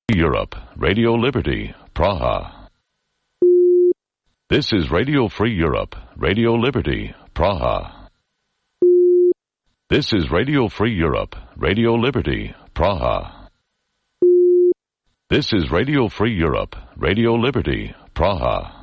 Europe, Radio Liberty, Praha. This is Radio Free Europe, Radio Liberty, Praha. This is Radio Free Europe, Radio Liberty, Praha. This is Radio Free Europe, Radio Liberty, Praha.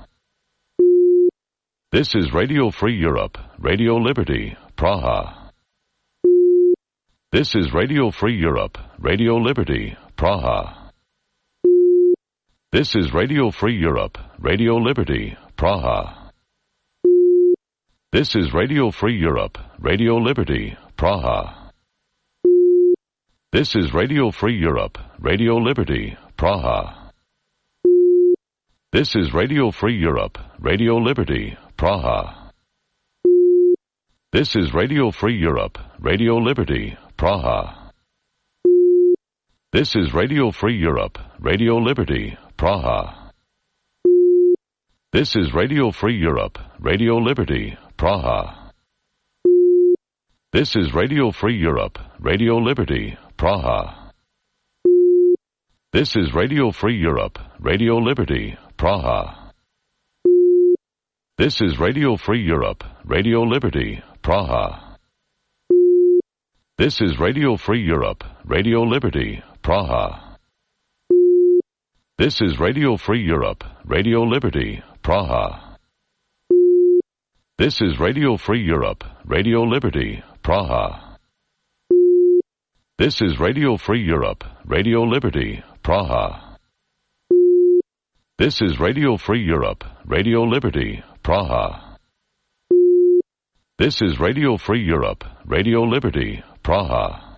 This is Radio Free Europe, Radio Liberty, Praha. This is Radio Free Europe, Radio Liberty, Praha. This is Radio Free Europe, Radio Liberty, Praha. This is Radio Free Europe, Radio Liberty, Praha. This is Radio Free Europe, Radio Liberty, Praha. This is Radio Free Europe, Radio Liberty, Praha. This is Radio Free Europe, Radio Liberty, Praha. This is Radio Free Europe, Radio Liberty, Praha. This is Radio Free Europe, Radio Liberty, Praha. This is Radio Free Europe, Radio Liberty, Praha. This is Radio Free Europe, Radio Liberty, Praha. This is Radio Free Europe, Radio Liberty, Praha. This is Radio Free Europe, Radio Liberty, Praha. This is Radio Free Europe, Radio Liberty, Praha. This is Radio Free Europe, Radio Liberty, Praha. This is Radio Free Europe, Radio Liberty, Praha. This is Radio Free Europe, Radio Liberty, Praha. This is Radio Free Europe, Radio Liberty, Praha.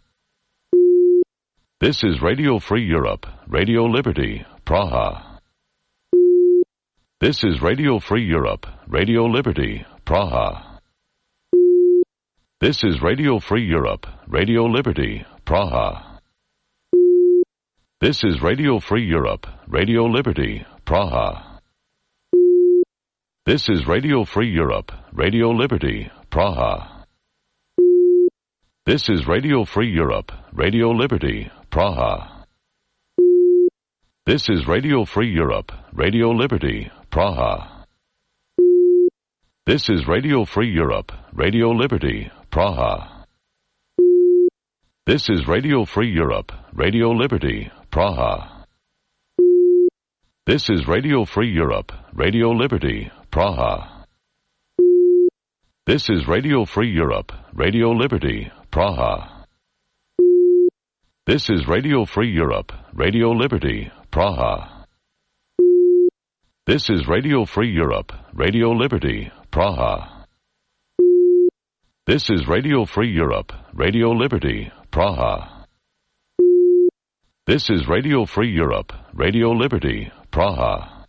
This is Radio Free Europe, Radio Liberty, Praha. This is Radio Free Europe, Radio Liberty, Praha. This is Radio Free Europe, Radio Liberty, Praha. This is Radio Free Europe, Radio Liberty, Praha. This is Radio Free Europe, Radio Liberty, Praha. This is Radio Free Europe, Radio Liberty, Praha. This is Radio Free Europe, Radio Liberty, Praha. This is Radio Free Europe, Radio Liberty, Praha. This is Radio Free Europe, Radio Liberty, Praha. This is Radio Free Europe, Radio Liberty, Praha. This is Radio Free Europe, Radio Liberty, Praha. This is Radio Free Europe, Radio Liberty, Praha. This is Radio Free Europe, Radio Liberty, Praha. This is Radio Free Europe, Radio Liberty, Praha. This is Radio Free Europe, Radio Liberty, Praha.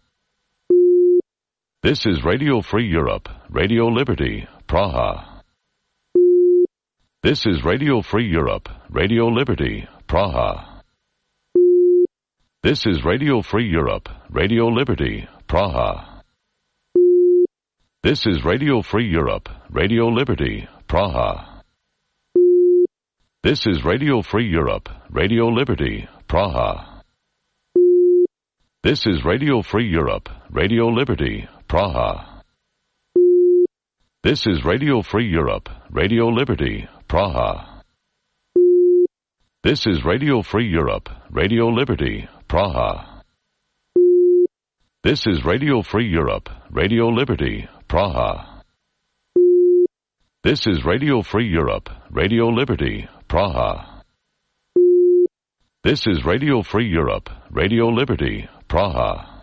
This is Radio Free Europe, Radio Liberty, Praha. This is Radio Free Europe, Radio Liberty, Praha. This is Radio Free Europe, Radio Liberty, Praha. This is Radio Free Europe, Radio Liberty, Praha. This is Radio Free Europe, Radio Liberty, Praha. This is Radio Free Europe, Radio Liberty, Praha. This is Radio Free Europe, Radio Liberty, Praha. This is Radio Free Europe, Radio Liberty, Praha. This is Radio Free Europe, Radio Liberty, Praha. This is Radio Free Europe, Radio Liberty, Praha. This is Radio Free Europe, Radio Liberty, Praha.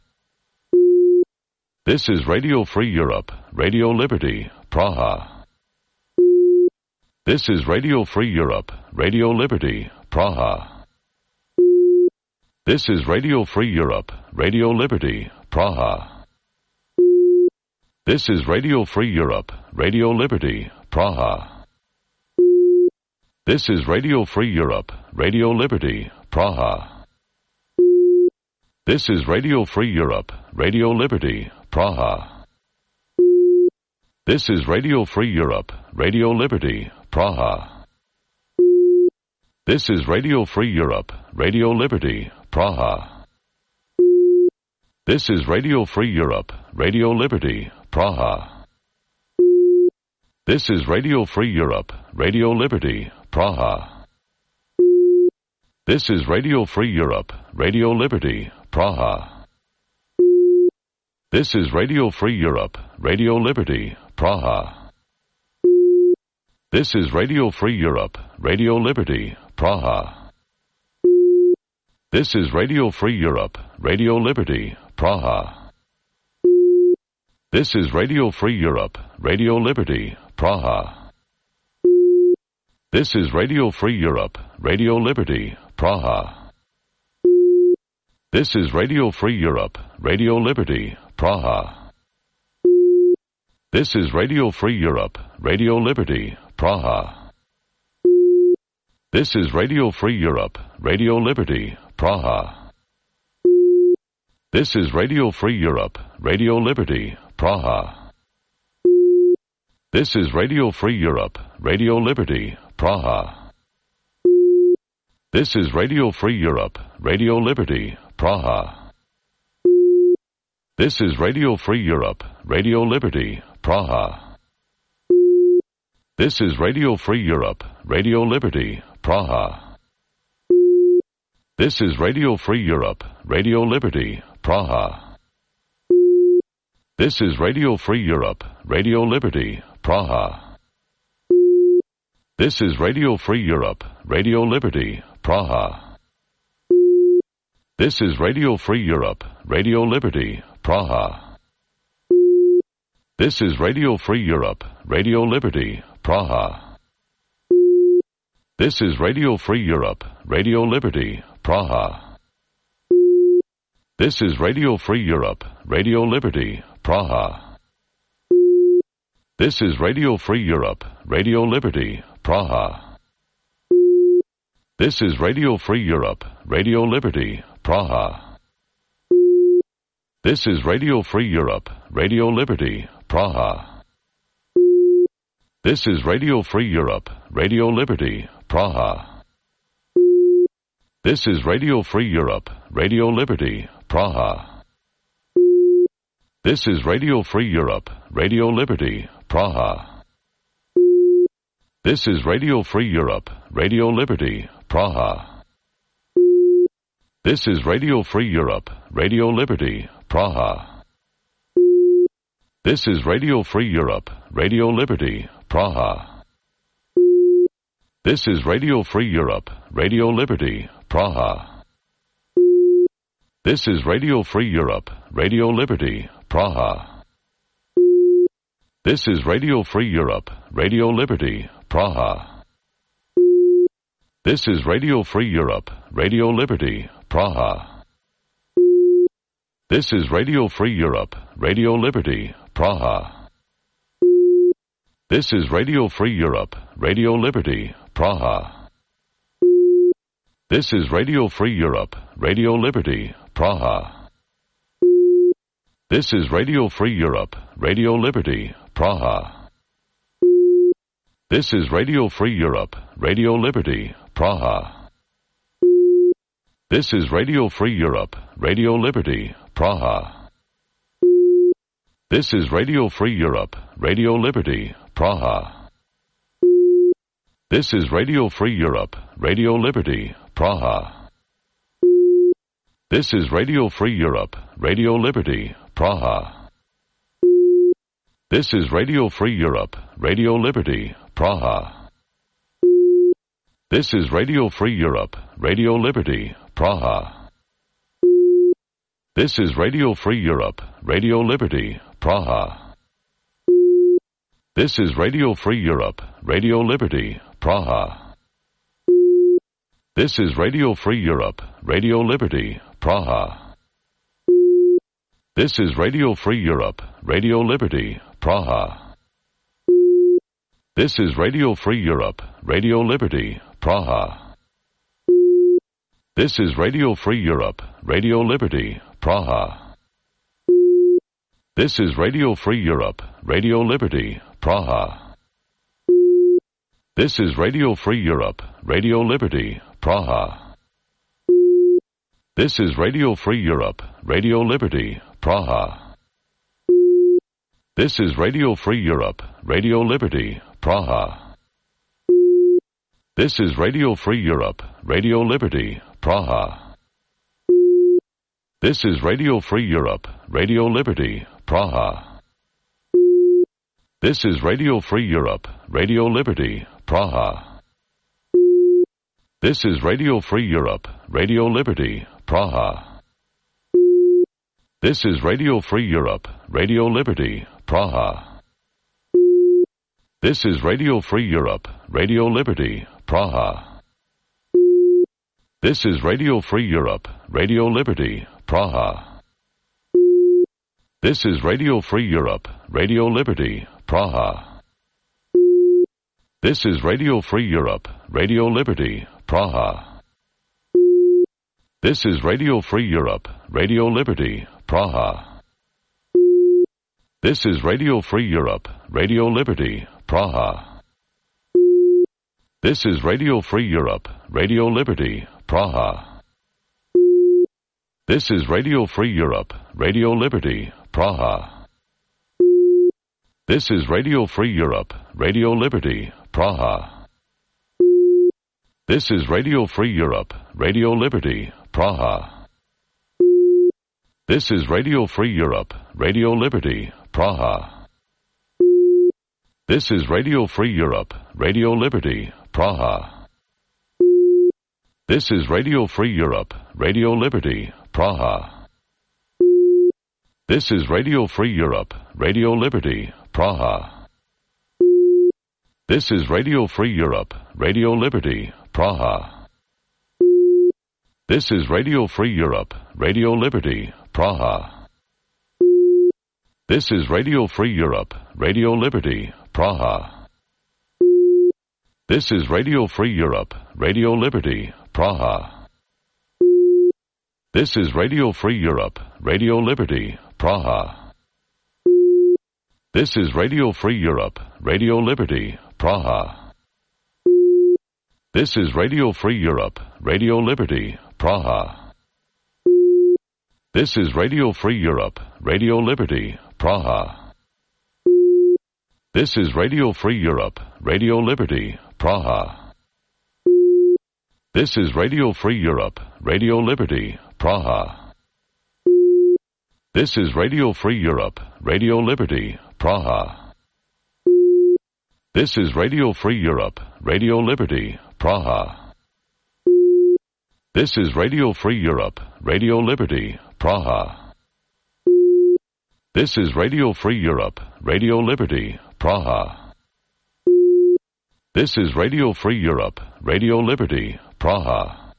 This is Radio Free Europe, Radio Liberty, Praha. This is Radio Free Europe, Radio Liberty, Praha. This is Radio Free Europe, Radio Liberty, Praha. This is Radio Free Europe, Radio Liberty, Praha. This is Radio Free Europe, Radio Liberty, Praha. This is Radio Free Europe, Radio Liberty, Praha. This is Radio Free Europe, Radio Liberty, Praha. This is Radio Free Europe, Radio Liberty, Praha. This is Radio Free Europe, Radio Liberty, Praha. This is Radio Free Europe, Radio Liberty, Praha. This is Radio Free Europe, Radio Liberty, Praha. This is Radio Free Europe, Radio Liberty, Praha. This is Radio Free Europe, Radio Liberty, Praha. This is Radio Free Europe, Radio Liberty, Praha. This is Radio Free Europe, Radio Liberty, Praha. This is Radio Free Europe, Radio Liberty, Praha. This is Radio Free Europe, Radio Liberty, Praha. This is Radio Free Europe, Radio Liberty, Praha. This is Radio Free Europe, Radio Liberty, Praha. This is Radio Free Europe, Radio Liberty, Praha. This is Radio Free Europe, Radio Liberty, Praha. This is Radio Free Europe, Radio Liberty, Praha. This is Radio Free Europe, Radio Liberty, Praha. This is Radio Free Europe, Radio Liberty, Praha. This is Radio Free Europe, Radio Liberty, Praha. This is Radio Free Europe, Radio Liberty, Praha. This is Radio Free Europe, Radio Liberty, Praha. This is Radio Free Europe, Radio Liberty, Praha. This is Radio Free Europe, Radio Liberty, Praha. This is Radio Free Europe, Radio Liberty, Praha. This is Radio Free Europe, Radio Liberty, Praha. This is Radio Free Europe, Radio Liberty, Praha. This is Radio Free Europe, Radio Liberty, Praha. This is Radio Free Europe, Radio Liberty, Praha. This is Radio Free Europe, Radio Liberty, Praha. This is Radio Free Europe, Radio Liberty, Praha. This is Radio Free Europe, Radio Liberty, Praha. This is Radio Free Europe, Radio Liberty, Praha. This is Radio Free Europe, Radio Liberty, Praha. This is Radio Free Europe, Radio Liberty, Praha. This is Radio Free Europe, Radio Liberty, Praha. This is Radio Free Europe, Radio Liberty, Praha. This is Radio Free Europe, Radio Liberty, Praha. This is Radio Free Europe, Radio Liberty, Praha. This is Radio Free Europe, Radio Liberty, Praha. This is Radio Free Europe, Radio Liberty, Praha. This is Radio Free Europe, Radio Liberty, Praha. This is Radio Free Europe, Radio Liberty, Praha. This is Radio Free Europe, Radio Liberty, Praha. This is Radio Free Europe, Radio Liberty, Praha. This is Radio Free Europe, Radio Liberty, Praha. This is Radio Free Europe, Radio Liberty, Praha. This is Radio Free Europe, Radio Liberty, Praha. This is Radio Free Europe, Radio Liberty, Praha. This is Radio Free Europe, Radio Liberty, Praha. This is Radio Free Europe, Radio Liberty, Praha. This is Radio Free Europe, Radio Liberty, Praha. This is Radio Free Europe, Radio Liberty, Praha. This is Radio Free Europe, Radio Liberty, Praha. This is Radio Free Europe, Radio Liberty, Praha. This is Radio Free Europe, Radio Liberty, Praha. This is Radio Free Europe, Radio Liberty, Praha. This is Radio Free Europe, Radio Liberty, Praha. This is Radio Free Europe, Radio Liberty, Praha. This is Radio Free Europe, Radio Liberty, Praha. This is Radio Free Europe, Radio Liberty, Praha. This is Radio Free Europe, Radio Liberty, Praha. This is Radio Free Europe, Radio Liberty, Praha. This is Radio Free Europe, Radio Liberty, Praha. This is Radio Free Europe, Radio Liberty, Praha. This is Radio Free Europe, Radio Liberty, Praha. This is Radio Free Europe, Radio Liberty, Praha. This is Radio Free Europe, Radio Liberty, Praha. This is Radio Free Europe, Radio Liberty, Praha. This is Radio Free Europe, Radio Liberty, Praha. This is Radio Free Europe, Radio Liberty, Praha. This is Radio Free Europe, Radio Liberty, Praha. This is Radio Free Europe, Radio Liberty, Praha. This is Radio Free Europe, Radio Liberty, Praha. This is Radio Free Europe, Radio Liberty, Praha. This is Radio Free Europe, Radio Liberty, Praha. This is Radio Free Europe, Radio Liberty, Praha. This is Radio Free Europe, Radio Liberty, Praha. This is Radio Free Europe, Radio Liberty, Praha. This is Radio Free Europe, Radio Liberty, Praha. This is Radio Free Europe, Radio Liberty, Praha. This is Radio Free Europe, Radio Liberty, Praha. This is Radio Free Europe, Radio Liberty, Praha. This is Radio Free Europe, Radio Liberty, Praha. This is Radio Free Europe, Radio Liberty, Praha. This is Radio Free Europe, Radio Liberty, Praha. This is Radio Free Europe, Radio Liberty, Praha. This is Radio Free Europe, Radio Liberty, Praha. This is Radio Free Europe, Radio Liberty, Praha. This is Radio Free Europe, Radio Liberty, Praha. This is Radio Free Europe, Radio Liberty, Praha. This is Radio Free Europe, Radio Liberty, Praha. This is Radio Free Europe, Radio Liberty, Praha. This is Radio Free Europe, Radio Liberty, Praha.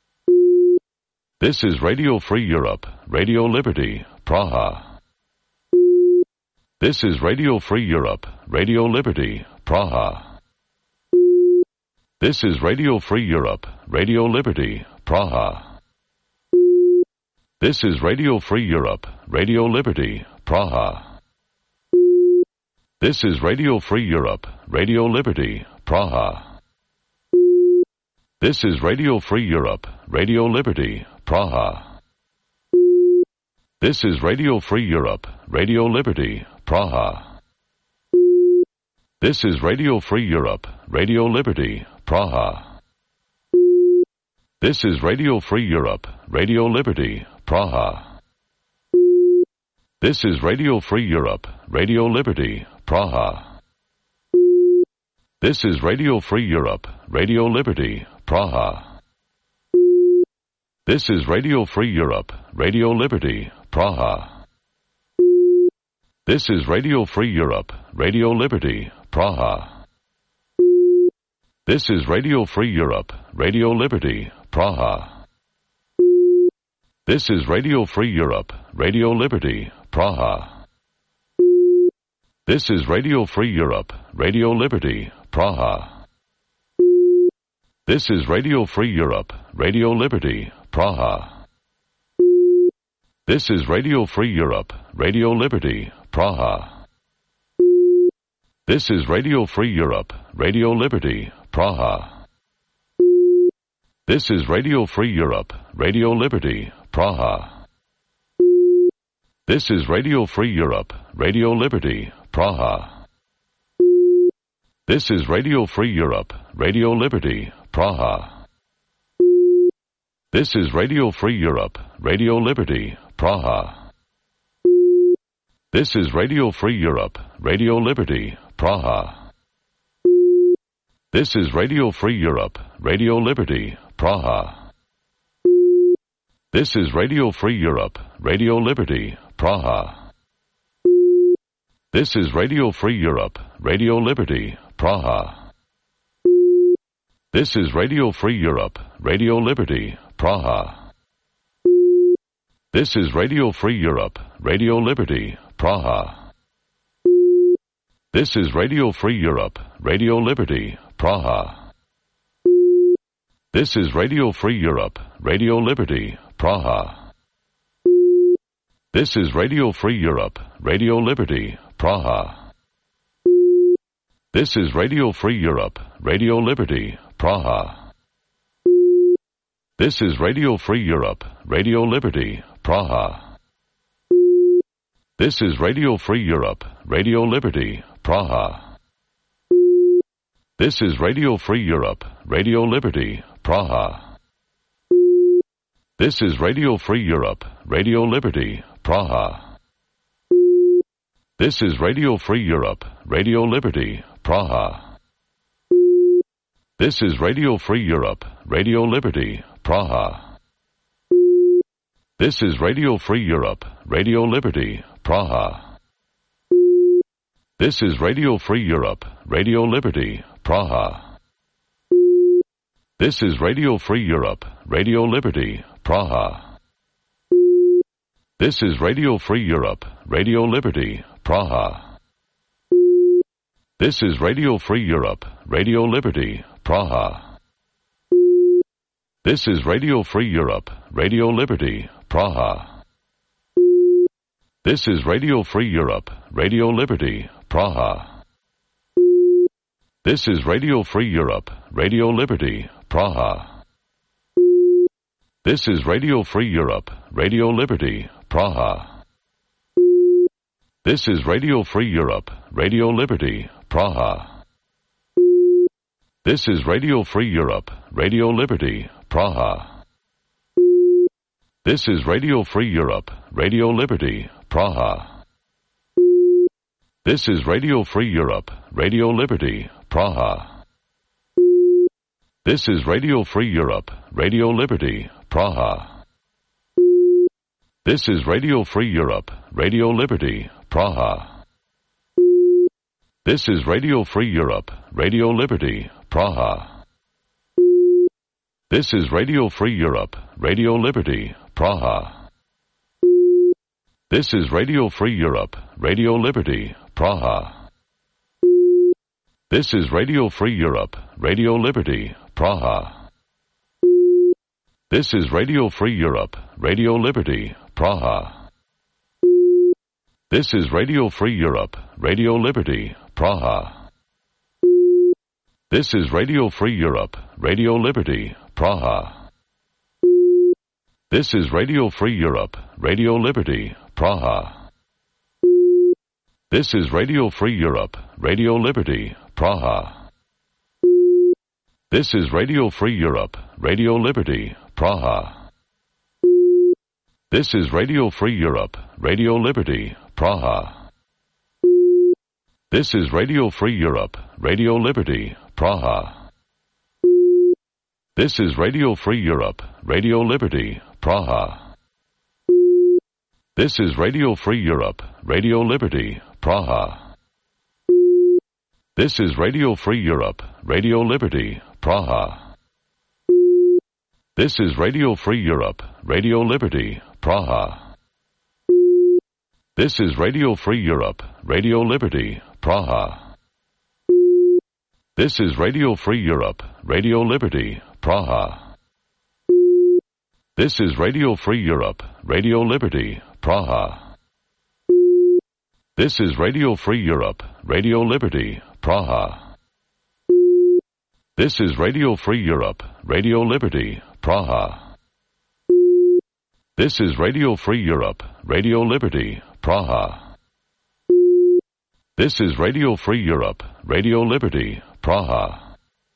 This is Radio Free Europe, Radio Liberty, Praha. This is Radio Free Europe, Radio Liberty, Praha. This is Radio Free Europe, Radio Liberty, Praha. This is Radio Free Europe, Radio Liberty, Praha. This is Radio Free Europe, Radio Liberty, Praha. This is Radio Free Europe, Radio Liberty, Praha. This is Radio Free Europe, Radio Liberty, Praha. This is Radio Free Europe, Radio Liberty, Praha. This is Radio Free Europe, Radio Liberty, Praha. This is Radio Free Europe, Radio Liberty, Praha. This is Radio Free Europe, Radio Liberty, Praha. This is Radio Free Europe, Radio Liberty, Praha. This is Radio Free Europe, Radio Liberty, Praha. This is Radio Free Europe, Radio Liberty, Praha. This is Radio Free Europe, Radio Liberty, Praha. This is Radio Free Europe, Radio Liberty, Praha. This is Radio Free Europe, Radio Liberty, Praha. This is Radio Free Europe, Radio Liberty, Praha. This is Radio Free Europe, Radio Liberty, Praha. This is Radio Free Europe, Radio Liberty, Praha. This is Radio Free Europe, Radio Liberty, Praha. This is Radio Free Europe, Radio Liberty, Praha. This is Radio Free Europe, Radio Liberty, Praha. This is Radio Free Europe, Radio Liberty, Praha. This is Radio Free Europe, Radio Liberty, Praha. This is Radio Free Europe, Radio Liberty, Praha. This is Radio Free Europe, Radio Liberty, Praha. This is Radio Free Europe, Radio Liberty, Praha. This is Radio Free Europe, Radio Liberty, Praha. This is Radio Free Europe, Radio Liberty, Praha. This is Radio Free Europe, Radio Liberty, Praha. This is Radio Free Europe, Radio Liberty, Praha. This is Radio Free Europe, Radio Liberty, Praha. This is Radio Free Europe, Radio Liberty, Praha. This is Radio Free Europe, Radio Liberty, Praha. This is Radio Free Europe, Radio Liberty, Praha. This is Radio Free Europe, Radio Liberty, Praha. This is Radio Free Europe, Radio Liberty, Praha. This is Radio Free Europe, Radio Liberty, Praha. This is Radio Free Europe, Radio Liberty, Praha. This is Radio Free Europe, Radio Liberty, Praha. This is Radio Free Europe, Radio Liberty, Praha. This is Radio Free Europe, Radio Liberty, Praha. This is Radio Free Europe, Radio Liberty, Praha. This is Radio Free Europe, Radio Liberty, Praha. This is Radio Free Europe, Radio Liberty, Praha. This is Radio Free Europe, Radio Liberty, Praha. This is Radio Free Europe, Radio Liberty, Praha. This is Radio Free Europe, Radio Liberty, Praha. This is Radio Free Europe, Radio Liberty, Praha. This is Radio Free Europe, Radio Liberty, Praha. This is Radio Free Europe, Radio Liberty, Praha. This is Radio Free Europe, Radio Liberty, Praha. This is Radio Free Europe, Radio Liberty, Praha. This is Radio Free Europe, Radio Liberty, Praha. This is Radio Free Europe, Radio Liberty, Praha. This is Radio Free Europe, Radio Liberty, Praha. This is Radio Free Europe, Radio Liberty, Praha. This is Radio Free Europe, Radio Liberty, Praha. This is Radio Free Europe, Radio Liberty, Praha. This is Radio Free Europe, Radio Liberty, Praha. This is Radio Free Europe, Radio Liberty, Praha. This is Radio Free Europe, Radio Liberty, Praha. This is Radio Free Europe, Radio Liberty, Praha. This is Radio Free Europe, Radio Liberty, Praha. This is Radio Free Europe, Radio Liberty, Praha. This is Radio Free Europe, Radio Liberty, Praha. This is Radio Free Europe, Radio Liberty, Praha. This is Radio Free Europe, Radio Liberty, Praha. This is Radio Free Europe, Radio Liberty, Praha. This is Radio Free Europe, Radio Liberty, Praha. This is Radio Free Europe, Radio Liberty, Praha. This is Radio Free Europe, Radio Liberty, Praha. This is Radio Free Europe, Radio Liberty, Praha. This is Radio Free Europe, Radio Liberty, Praha. This is Radio Free Europe, Radio Liberty, Praha. This is Radio Free Europe, Radio Liberty, Praha.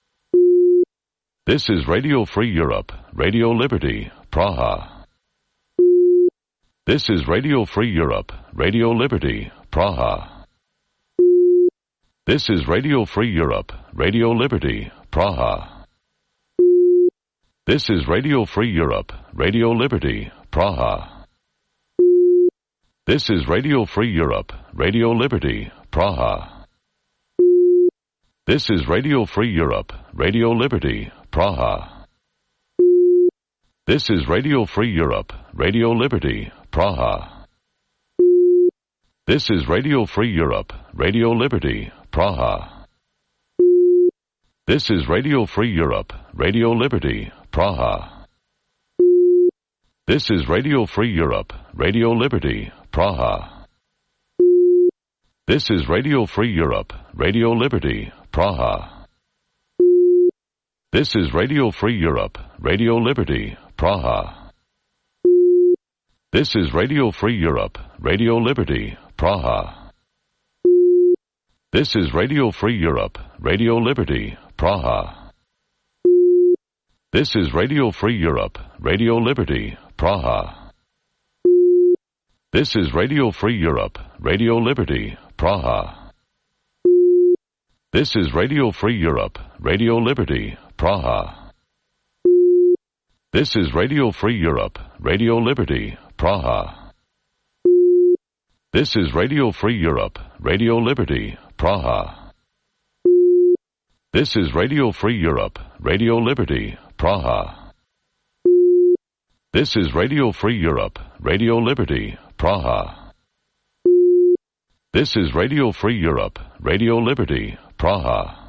This is Radio Free Europe, Radio Liberty, Praha. This is Radio Free Europe, Radio Liberty, Praha. This is Radio Free Europe, Radio Liberty, Praha. This is Radio Free Europe, Radio Liberty, Praha. This is Radio Free Europe, Radio Liberty, Praha. This is Radio Free Europe, Radio Liberty, Praha. This is Radio Free Europe, Radio Liberty, Praha. This is Radio Free Europe, Radio Liberty, Praha. This is Radio Free Europe, Radio Liberty, Praha. This is Radio Free Europe, Radio Liberty, Praha. This is Radio Free Europe, Radio Liberty, Praha. This is Radio Free Europe, Radio Liberty, Praha. This is Radio Free Europe, Radio Liberty, Praha. This is Radio Free Europe, Radio Liberty, Praha. This is Radio Free Europe, Radio Liberty, Praha. This is Radio Free Europe, Radio Liberty, Praha. This is Radio Free Europe, Radio Liberty, Praha. This is Radio Free Europe, Radio Liberty, Praha. This is Radio Free Europe, Radio Liberty, Praha. This is Radio Free Europe, Radio Liberty, Praha. This is Radio Free Europe, Radio Liberty, Praha. This is Radio Free Europe, Radio Liberty, Praha.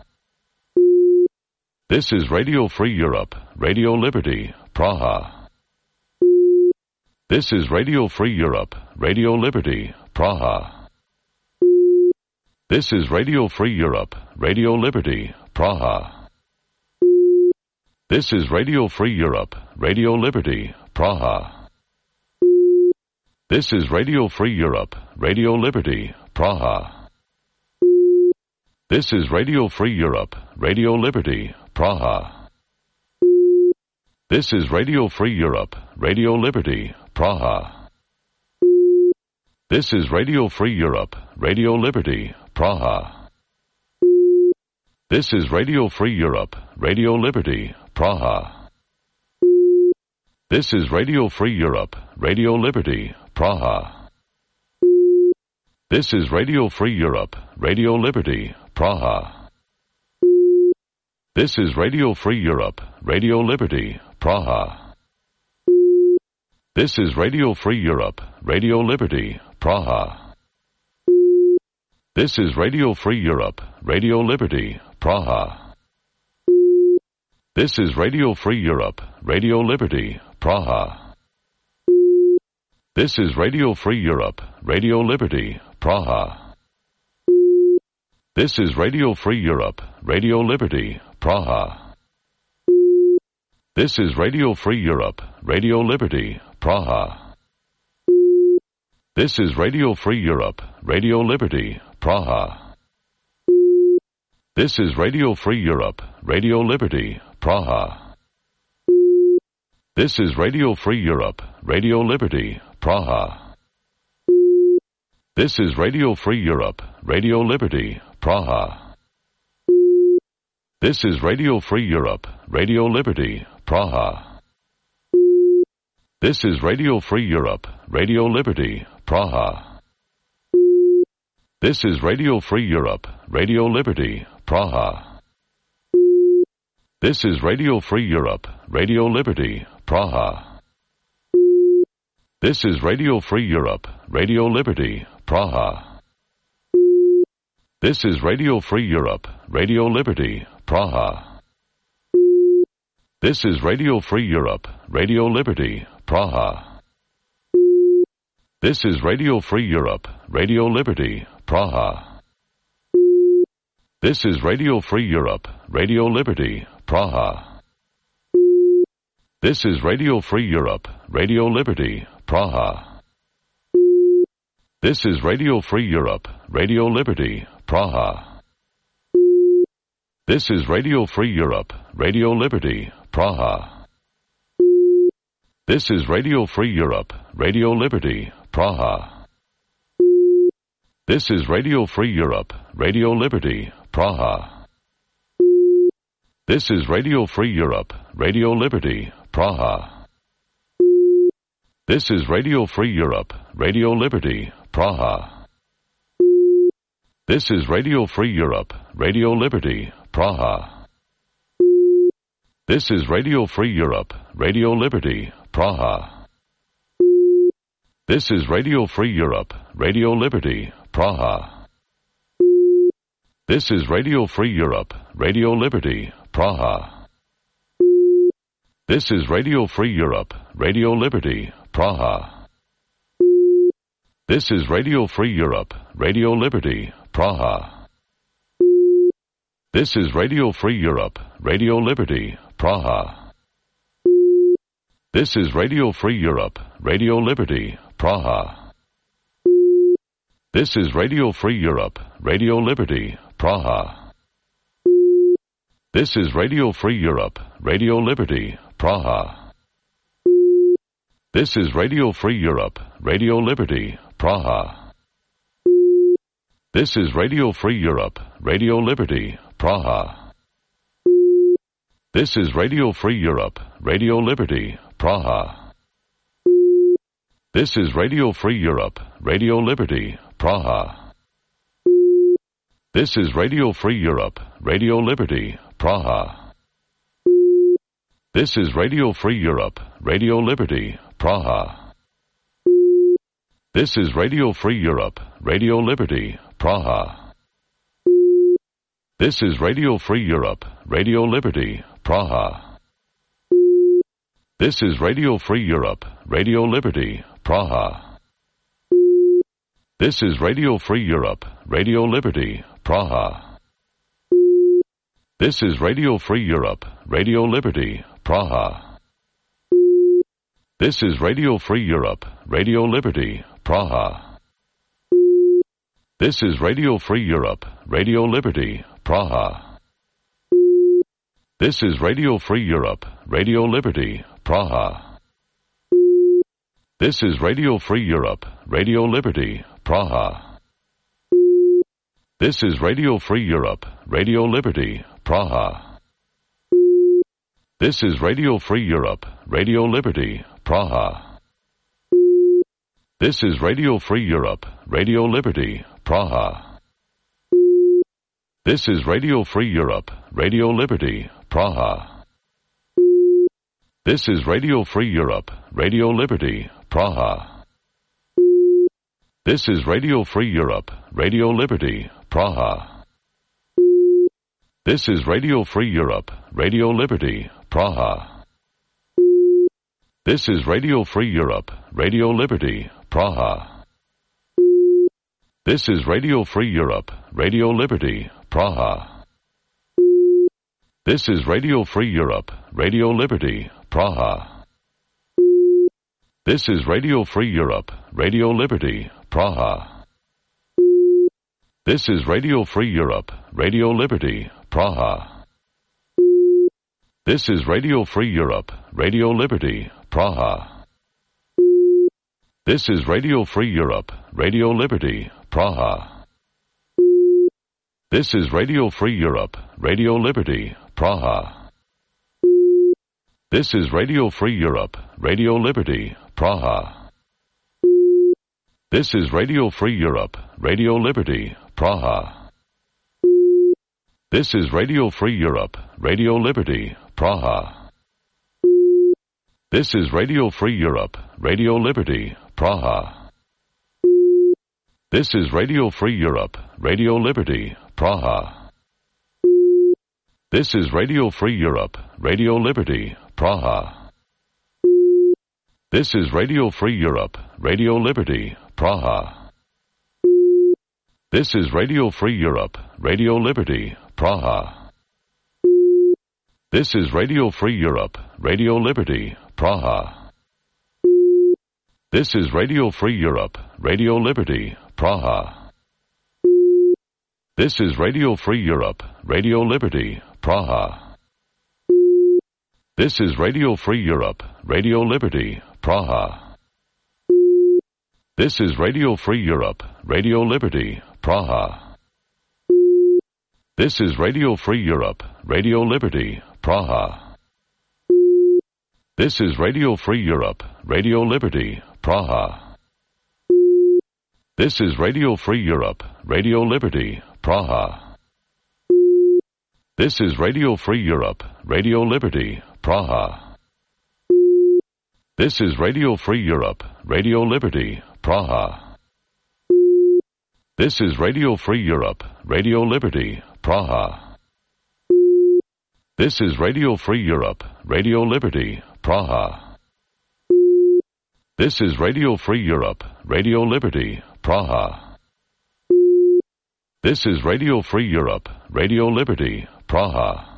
This is Radio Free Europe, Radio Liberty, Praha. This is Radio Free Europe, Radio Liberty, Praha. This is Radio Free Europe, Radio Liberty, Praha. This is Radio Free Europe, Radio Liberty, Praha. This is Radio Free Europe, Radio Liberty, Praha. This is Radio Free Europe, Radio Liberty, Praha. This is Radio Free Europe, Radio Liberty, Praha. This is Radio Free Europe, Radio Liberty, Praha. This is Radio Free Europe, Radio Liberty, Praha. This is Radio Free Europe, Radio Liberty, Praha. This is Radio Free Europe, Radio Liberty, Praha. This is Radio Free Europe, Radio Liberty, Praha. This is Radio Free Europe, Radio Liberty, Praha. This is Radio Free Europe, Radio Liberty, Praha. This is Radio Free Europe, Radio Liberty, Praha. This is Radio Free Europe, Radio Liberty, Praha. This is Radio Free Europe, Radio Liberty, Praha. This is Radio Free Europe, Radio Liberty, Praha. This is Radio Free Europe, Radio Liberty, Praha. This is Radio Free Europe, Radio Liberty, Praha. This is Radio Free Europe, Radio Liberty, Praha. This is Radio Free Europe, Radio Liberty, Praha. This is Radio Free Europe, Radio Liberty, Praha. This is Radio Free Europe, Radio Liberty, Praha. This is Radio Free Europe, Radio Liberty, Praha. This is Radio Free Europe, Radio Liberty, Praha. This is Radio Free Europe, Radio Liberty, Praha. This is Radio Free Europe, Radio Liberty, Praha. This is Radio Free Europe, Radio Liberty, Praha. This is Radio Free Europe, Radio Liberty, Praha. This is Radio Free Europe, Radio Liberty, Praha. This is Radio Free Europe, Radio Liberty, Praha. This is Radio Free Europe, Radio Liberty, Praha. This is Radio Free Europe, Radio Liberty, Praha. This is Radio Free Europe, Radio Liberty, Praha. This is Radio Free Europe, Radio Liberty, Praha. This is Radio Free Europe, Radio Liberty, Praha. This is Radio Free Europe, Radio Liberty, Praha. This is Radio Free Europe, Radio Liberty, Praha. This is Radio Free Europe, Radio Liberty, Praha. This is Radio Free Europe, Radio Liberty, Praha. This is Radio Free Europe, Radio Liberty, Praha. This is Radio Free Europe, Radio Liberty, Praha. This is Radio Free Europe, Radio Liberty, Praha. This is Radio Free Europe, Radio Liberty, Praha. This is Radio Free Europe, Radio Liberty, Praha. This is Radio Free Europe, Radio Liberty, Praha. This is Radio Free Europe, Radio Liberty, Praha. This is Radio Free Europe, Radio Liberty, Praha. This is Radio Free Europe, Radio Liberty, Praha. This is Radio Free Europe, Radio Liberty, Praha. This is Radio Free Europe, Radio Liberty, Praha. This is Radio Free Europe, Radio Liberty, Praha. This is Radio Free Europe, Radio Liberty, Praha. This is Radio Free Europe, Radio Liberty, Praha. This is Radio Free Europe, Radio Liberty, Praha. This is Radio Free Europe, Radio Liberty, Praha. This is Radio Free Europe, Radio Liberty, Praha. This is Radio Free Europe, Radio Liberty, Praha. This is Radio Free Europe, Radio Liberty, Praha. This is Radio Free Europe, Radio Liberty, Praha. This is Radio Free Europe, Radio Liberty, Praha. This is Radio Free Europe, Radio Liberty, Praha. This is Radio Free Europe, Radio Liberty, Praha. This is Radio Free Europe, Radio Liberty, Praha. This is Radio Free Europe, Radio Liberty, Praha. This is Radio Free Europe, Radio Liberty, Praha. This is Radio Free Europe, Radio Liberty, Praha. This is Radio Free Europe, Radio Liberty, Praha. This is Radio Free Europe, Radio Liberty, Praha. This is Radio Free Europe, Radio Liberty, Praha. This is Radio Free Europe, Radio Liberty, Praha. This is Radio Free Europe, Radio Liberty, Praha. This is Radio Free Europe, Radio Liberty, Praha. This is Radio Free Europe, Radio Liberty, Praha. This is Radio Free Europe, Radio Liberty, Praha. This is Radio Free Europe, Radio Liberty, Praha. This is Radio Free Europe, Radio Liberty, Praha. This is Radio Free Europe, Radio Liberty, Praha. This is Radio Free Europe, Radio Liberty, Praha. This is Radio Free Europe, Radio Liberty, Praha. This is Radio Free Europe, Radio Liberty, Praha. This is Radio Free Europe, Radio Liberty, Praha. This is Radio Free Europe, Radio Liberty, Praha. This is Radio Free Europe, Radio Liberty, Praha. This is Radio Free Europe, Radio Liberty, Praha. This is Radio Free Europe, Radio Liberty, Praha. This is Radio Free Europe, Radio Liberty, Praha. This is Radio Free Europe, Radio Liberty, Praha. This is Radio Free Europe, Radio Liberty, Praha. This is Radio Free Europe, Radio Liberty, Praha. This is Radio Free Europe, Radio Liberty, Praha. This is Radio Free Europe, Radio Liberty, Praha. This is Radio Free Europe, Radio Liberty, Praha. This is Radio Free Europe, Radio Liberty, Praha. This is Radio Free Europe, Radio Liberty, Praha. This is Radio Free Europe, Radio Liberty, Praha. This is Radio Free Europe, Radio Liberty, Praha. This is Radio Free Europe, Radio Liberty, Praha. This is Radio Free Europe, Radio Liberty, Praha.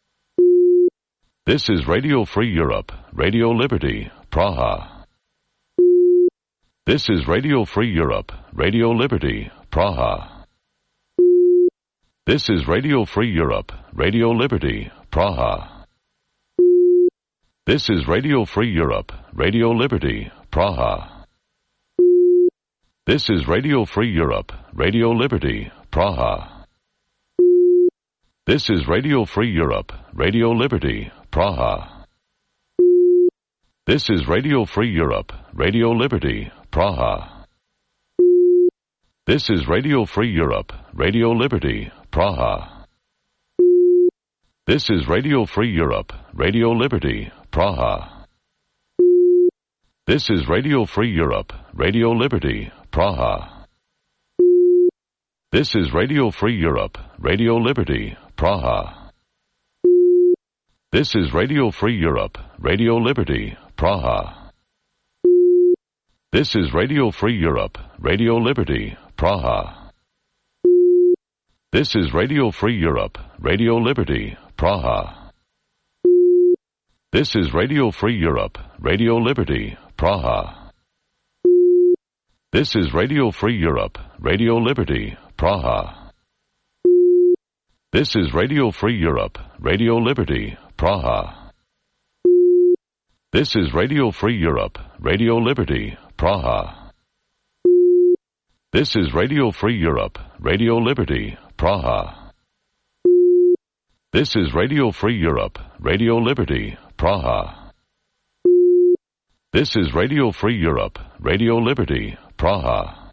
This is Radio Free Europe, Radio Liberty, Praha. This is Radio Free Europe, Radio Liberty, Praha. This is Radio Free Europe, Radio Liberty, Praha. This is Radio Free Europe, Radio Liberty, Praha. This is Radio Free Europe, Radio Liberty, Praha. This is Radio Free Europe, Radio Liberty, Praha. This is Radio Free Europe, Radio Liberty, Praha. This is Radio Free Europe, Radio Liberty, Praha. This is Radio Free Europe, Radio Liberty, Praha. This is Radio Free Europe, Radio Liberty, Praha. This is Radio Free Europe, Radio Liberty, Praha. This is Radio Free Europe, Radio Liberty, Praha. This is Radio Free Europe, Radio Liberty, Praha. This is Radio Free Europe, Radio Liberty, Praha. This is Radio Free Europe, Radio Liberty, Praha. This is Radio Free Europe, Radio Liberty, Praha. This is Radio Free Europe, Radio Liberty, Praha. This is Radio Free Europe, Radio Liberty, Praha. This is Radio Free Europe, Radio Liberty, Praha. This is Radio Free Europe, Radio Liberty, Praha. This is Radio Free Europe, Radio Liberty, Praha.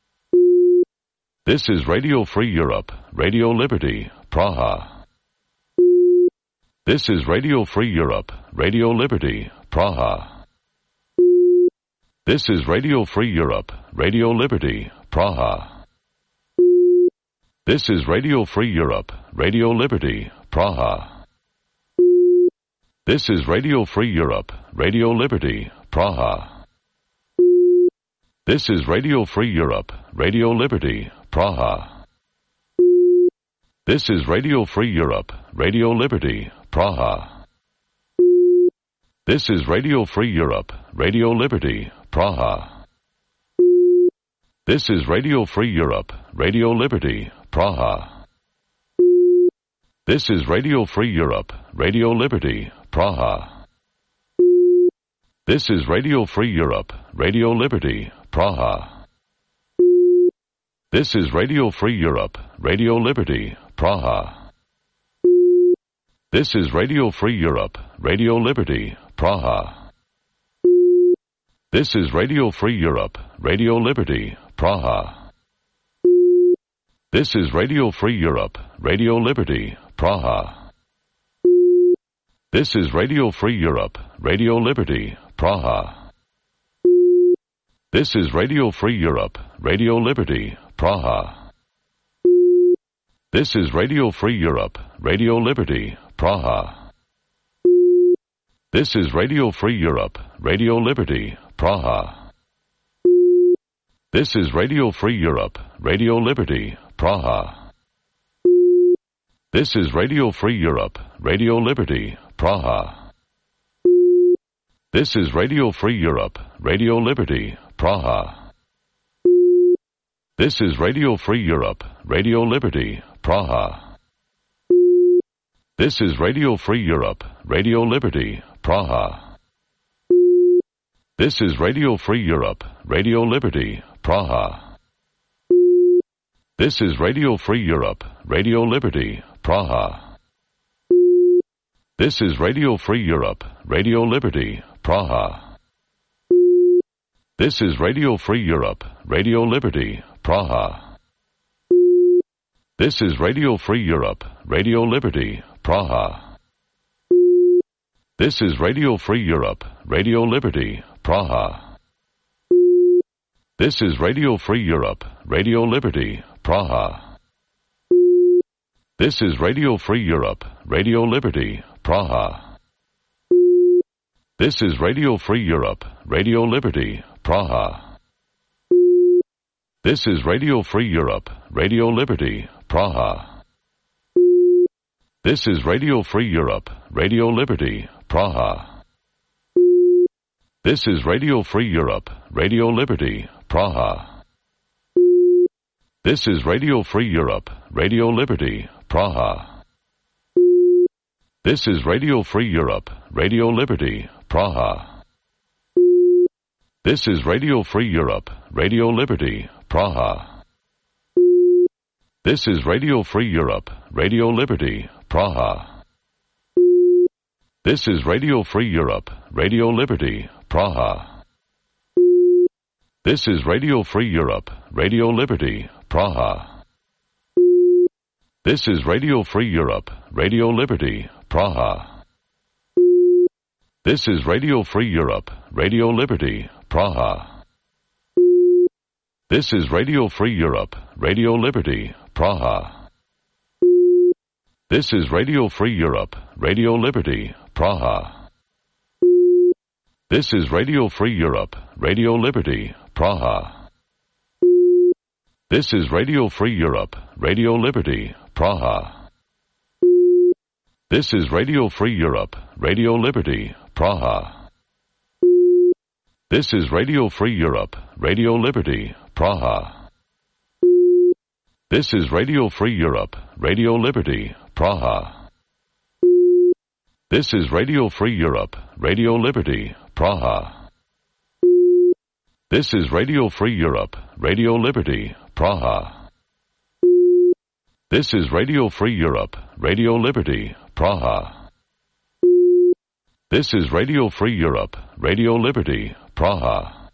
This is Radio Free Europe, Radio Liberty, Praha. This is Radio Free Europe, Radio Liberty, Praha. This is Radio Free Europe, Radio Liberty, Praha. This is Radio Free Europe, Radio Liberty, Praha. This is Radio Free Europe, Radio Liberty, Praha. This is Radio Free Europe, Radio Liberty, Praha. This is Radio Free Europe, Radio Liberty, Praha. This is Radio Free Europe, Radio Liberty, Praha. This is Radio Free Europe, Radio Liberty, Praha. This is Radio Free Europe, Radio Liberty, Praha. This is Radio Free Europe, Radio Liberty, Praha. This is Radio Free Europe, Radio Liberty, Praha. This is Radio Free Europe, Radio Liberty, Praha. This is Radio Free Europe, Radio Liberty, Praha. This is Radio Free Europe, Radio Liberty, Praha. This is Radio Free Europe, Radio Liberty, Praha. This is Radio Free Europe, Radio Liberty, Praha. This is Radio Free Europe, Radio Liberty, Praha. This is Radio Free Europe, Radio Liberty, Praha. This is Radio Free Europe, Radio Liberty, Praha. This is Radio Free Europe, Radio Liberty, Praha. This is Radio Free Europe, Radio Liberty, Praha. This is Radio Free Europe, Radio Liberty, Praha. This is Radio Free Europe, Radio Liberty, Praha. This is Radio Free Europe, Radio Liberty, Praha. This is Radio Free Europe, Radio Liberty, Praha. This is Radio Free Europe, Radio Liberty, Praha. This is Radio Free Europe, Radio Liberty, Praha. This is Radio Free Europe, Radio Liberty, Praha. This is Radio Free Europe, Radio Liberty, Praha. This is Radio Free Europe, Radio Liberty, Praha. This is Radio Free Europe, Radio Liberty, Praha. This is Radio Free Europe, Radio Liberty, Praha. This is Radio Free Europe, Radio Liberty, Praha. This is Radio Free Europe, Radio Liberty, Praha. This is Radio Free Europe, Radio Liberty, Praha. This is Radio Free Europe, Radio Liberty, Praha. This is Radio Free Europe, Radio Liberty, Praha. This is Radio Free Europe, Radio Liberty, Praha. This is Radio Free Europe, Radio Liberty, Praha. This is Radio Free Europe, Radio Liberty, Praha. This is Radio Free Europe, Radio Liberty, Praha. This is Radio Free Europe, Radio Liberty, Praha. This is Radio Free Europe, Radio Liberty, Praha. This is Radio Free Europe, Radio Liberty, Praha. This is Radio Free Europe, Radio Liberty, Praha. This is Radio Free Europe, Radio Liberty, Praha. This is Radio Free Europe, Radio Liberty, Praha. This is Radio Free Europe, Radio Liberty, Praha. This is Radio Free Europe, Radio Liberty, Praha. This is Radio Free Europe, Radio Liberty, Praha. This is Radio Free Europe, Radio Liberty, Praha. This is Radio Free Europe, Radio Liberty, Praha. This is Radio Free Europe, Radio Liberty, Praha. This is Radio Free Europe, Radio Liberty, Praha.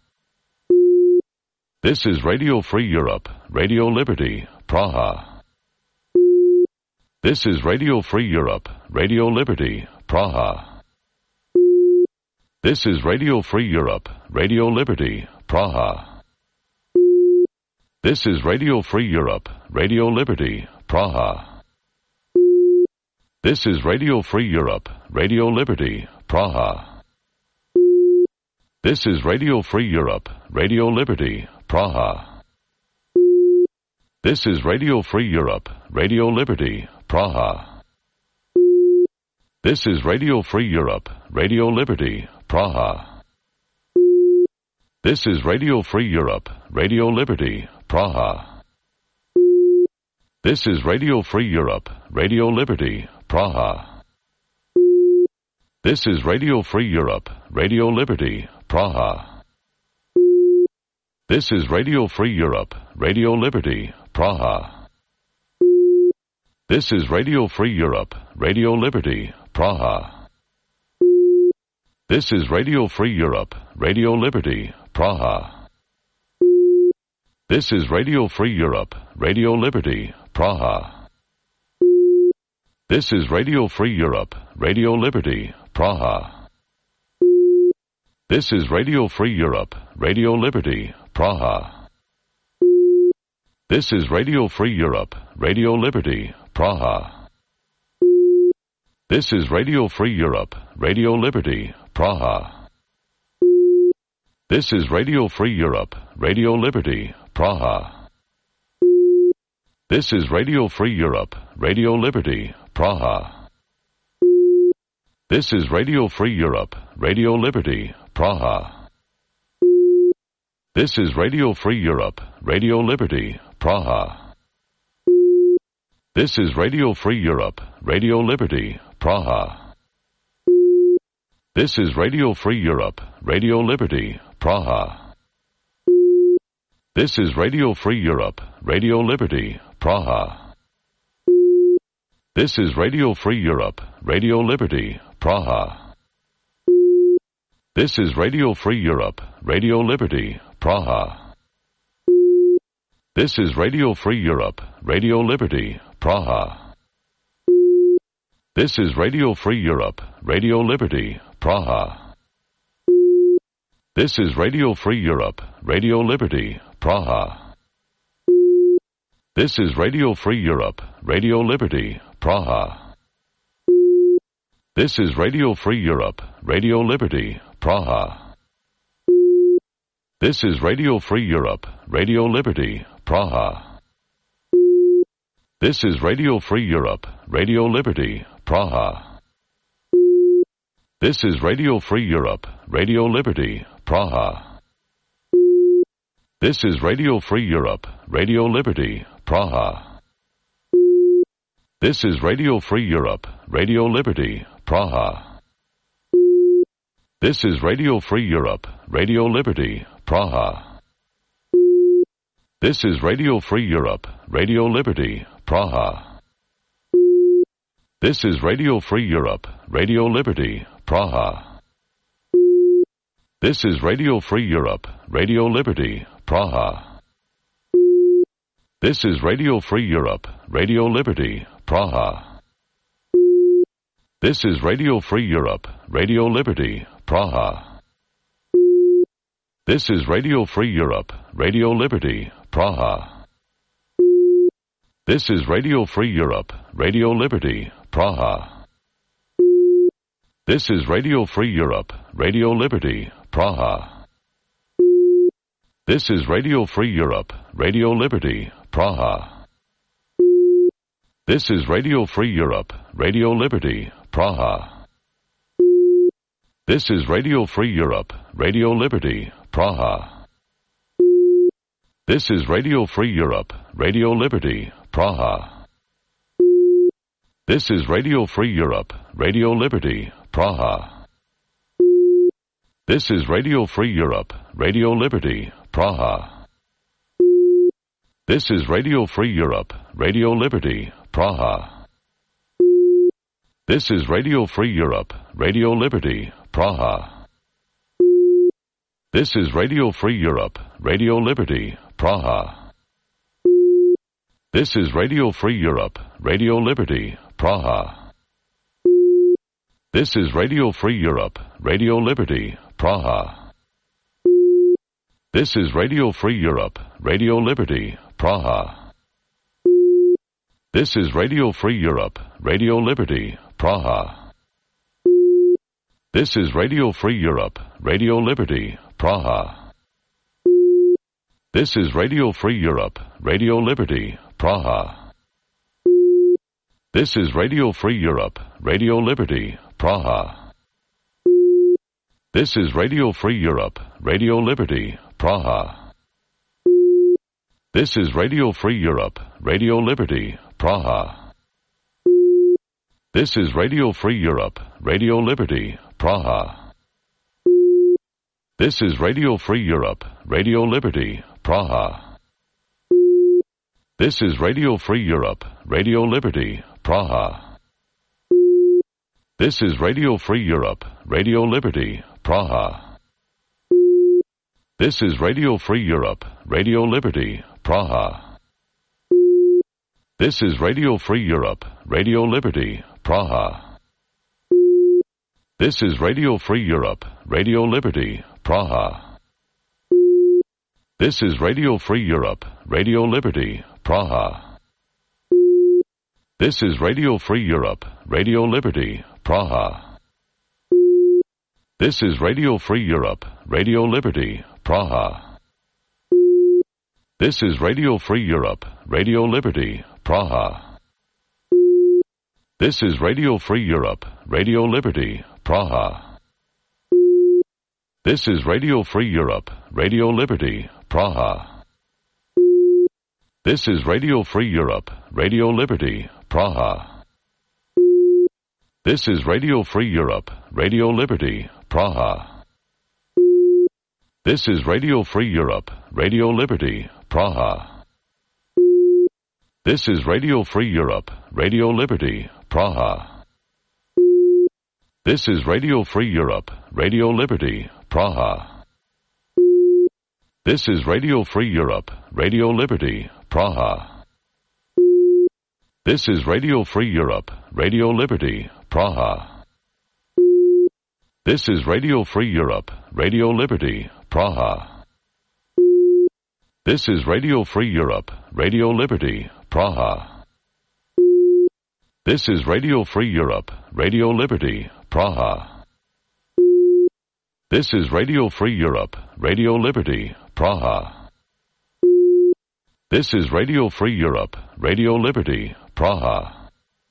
This is Radio Free Europe, Radio Liberty, Praha. This is Radio Free Europe, Radio Liberty, Praha. This is Radio Free Europe, Radio Liberty, Praha. This is Radio Free Europe, Radio Liberty, Praha. This is Radio Free Europe, Radio Liberty, Praha. This is Radio Free Europe, Radio Liberty, Praha. This is Radio Free Europe, Radio Liberty, Praha. This is Radio Free Europe, Radio Liberty, Praha. This is Radio Free Europe, Radio Liberty, Praha. This is Radio Free Europe, Radio Liberty, Praha. This is Radio Free Europe, Radio Liberty, Praha. This is Radio Free Europe, Radio Liberty, Praha. This is Radio Free Europe, Radio Liberty, Praha. This is Radio Free Europe, Radio Liberty, Praha. This is Radio Free Europe, Radio Liberty, Praha. This is Radio Free Europe, Radio Liberty, Praha. This is Radio Free Europe, Radio Liberty, Praha. This is Radio Free Europe, Radio Liberty, Praha. This is Radio Free Europe, Radio Liberty, Praha. This is Radio Free Europe, Radio Liberty, Praha. This is Radio Free Europe, Radio Liberty, Praha. This is Radio Free Europe, Radio Liberty, Praha. This is Radio Free Europe, Radio Liberty, Praha. This is Radio Free Europe, Radio Liberty, Praha. This is Radio Free Europe, Radio Liberty, Praha. This is Radio Free Europe, Radio Liberty, Praha. This is Radio Free Europe, Radio Liberty, Praha. This is Radio Free Europe, Radio Liberty, Praha. This is Radio Free Europe, Radio Liberty, Praha. This is Radio Free Europe, Radio Liberty, Praha. This is Radio Free Europe, Radio Liberty, Praha. This is Radio Free Europe, Radio Liberty, Praha. This is Radio Free Europe, Radio Liberty, Praha. This is Radio Free Europe, Radio Liberty, Praha. This is Radio Free Europe, Radio Liberty, Praha. This is Radio Free Europe, Radio Liberty, Praha. This is Radio Free Europe, Radio Liberty, Praha. This is Radio Free Europe, Radio Liberty, Praha. This is Radio Free Europe, Radio Liberty, Praha. This is Radio Free Europe, Radio Liberty, Praha. This is Radio Free Europe, Radio Liberty, Praha. This is Radio Free Europe, Radio Liberty, Praha. This is Radio Free Europe, Radio Liberty, Praha. This is Radio Free Europe, Radio Liberty, Praha. This is Radio Free Europe, Radio Liberty, Praha. This is Radio Free Europe, Radio Liberty, Praha. This is Radio Free Europe, Radio Liberty, Praha. This is Radio Free Europe, Radio Liberty, Praha. This is Radio Free Europe, Radio Liberty, Praha. This is Radio Free Europe, Radio Liberty, Praha. This is Radio Free Europe, Radio Liberty, Praha. This is Radio Free Europe, Radio Liberty, Praha. This is Radio Free Europe, Radio Liberty, Praha. This is Radio Free Europe, Radio Liberty, Praha. This is Radio Free Europe, Radio Liberty, Praha. This is Radio Free Europe, Radio Liberty, Praha. This is Radio Free Europe, Radio Liberty, Praha. This is Radio Free Europe, Radio Liberty, Praha. This is Radio Free Europe, Radio Liberty, Praha. This is Radio Free Europe, Radio Liberty, Praha. This is Radio Free Europe, Radio Liberty, Praha. This is Radio Free Europe, Radio Liberty, Praha. This is Radio Free Europe, Radio Liberty, Praha. This is Radio Free Europe, Radio Liberty, Praha. This is Radio Free Europe, Radio Liberty, Praha. This is Radio Free Europe, Radio Liberty, Praha. This is Radio Free Europe, Radio Liberty, Praha. This is Radio Free Europe, Radio Liberty, Praha. This is Radio Free Europe, Radio Liberty, Praha. This is Radio Free Europe, Radio Liberty, Praha. This is Radio Free Europe, Radio Liberty, Praha. This is Radio Free Europe, Radio Liberty, Praha. This is Radio Free Europe, Radio Liberty, Praha. This is Radio Free Europe, Radio Liberty, Praha. This is Radio Free Europe, Radio Liberty, Praha. This is Radio Free Europe, Radio Liberty, Praha. This is Radio Free Europe, Radio Liberty, Praha. This is Radio Free Europe, Radio Liberty, Praha. This is Radio Free Europe, Radio Liberty, Praha. This is Radio Free Europe, Radio Liberty, Praha. This is Radio Free Europe, Radio Liberty, Praha. This is Radio Free Europe, Radio Liberty, Praha. This is Radio Free Europe, Radio Liberty, Praha. This is Radio Free Europe, Radio Liberty, Praha. This is Radio Free Europe, Radio Liberty, Praha. This is Radio Free Europe, Radio Liberty, Praha. This is Radio Free Europe, Radio Liberty, Praha. This is Radio Free Europe, Radio Liberty, Praha. This is Radio Free Europe, Radio Liberty, Praha. This is Radio Free Europe, Radio Liberty, Praha.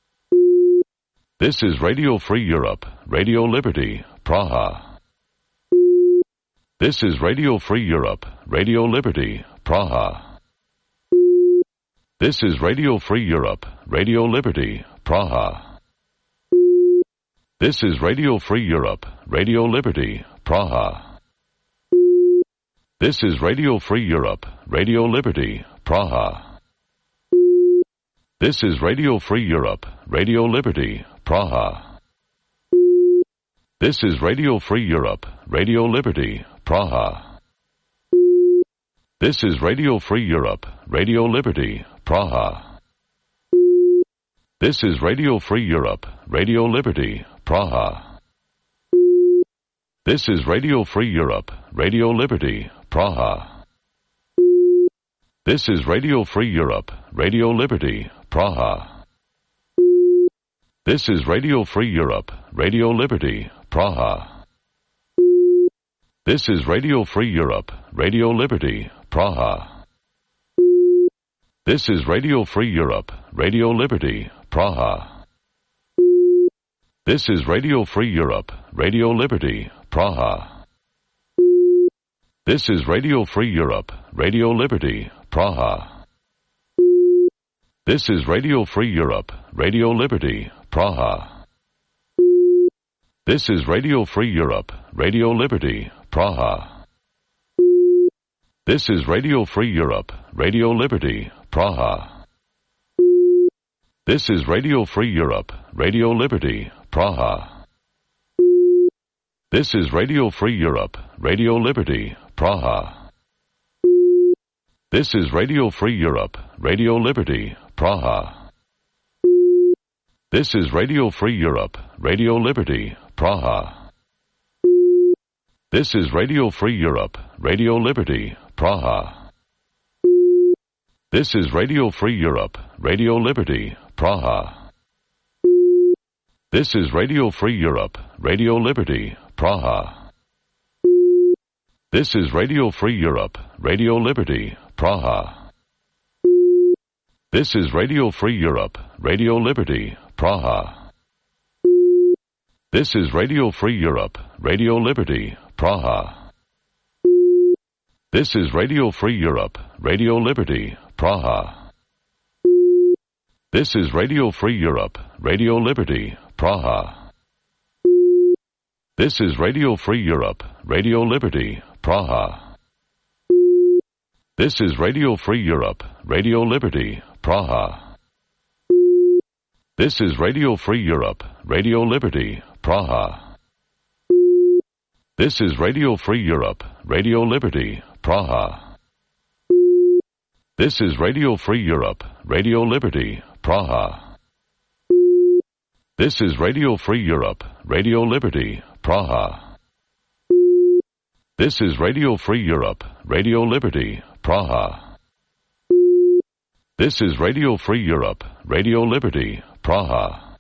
This is Radio Free Europe, Radio Liberty, Praha. This is Radio Free Europe, Radio Liberty, Praha. This is Radio Free Europe, Radio Liberty, Praha. This is Radio Free Europe, Radio Liberty, Praha. This is Radio Free Europe, Radio Liberty, Praha. This is Radio Free Europe, Radio Liberty, Praha. This is Radio Free Europe, Radio Liberty, Praha. This is Radio Free Europe, Radio Liberty, Praha. This is Radio Free Europe, Radio Liberty, Praha. This is Radio Free Europe, Radio Liberty, Praha. This is Radio Free Europe, Radio Liberty, Praha. This is Radio Free Europe, Radio Liberty, Praha. This is Radio Free Europe, Radio Liberty, Praha. This is Radio Free Europe, Radio Liberty, Praha. This is Radio Free Europe, Radio Liberty, Praha. This is Radio Free Europe, Radio Liberty, Praha. This is Radio Free Europe, Radio Liberty, Praha. This is Radio Free Europe, Radio Liberty, Praha. This is Radio Free Europe, Radio Liberty, Praha. This is Radio Free Europe, Radio Liberty, Praha. This is Radio Free Europe, Radio Liberty, Praha. This is Radio Free Europe, Radio Liberty, Praha. This is Radio Free Europe, Radio Liberty, Praha. This is Radio Free Europe, Radio Liberty, Praha. This is Radio Free Europe, Radio Liberty, Praha. This is Radio Free Europe, Radio Liberty, Praha. This is Radio Free Europe, Radio Liberty, Praha. This is Radio Free Europe, Radio Liberty, Praha. This is Radio Free Europe, Radio Liberty, Praha. This is Radio Free Europe, Radio Liberty, Praha. This is Radio Free Europe, Radio Liberty, Praha. This is Radio Free Europe, Radio Liberty, Praha. This is Radio Free Europe, Radio Liberty, Praha. This is Radio Free Europe, Radio Liberty, Praha. This is Radio Free Europe, Radio Liberty, Praha. This is Radio Free Europe, Radio Liberty, Praha. This is Radio Free Europe, Radio Liberty, Praha. This is Radio Free Europe, Radio Liberty, Praha. This is Radio Free Europe, Radio Liberty, Praha.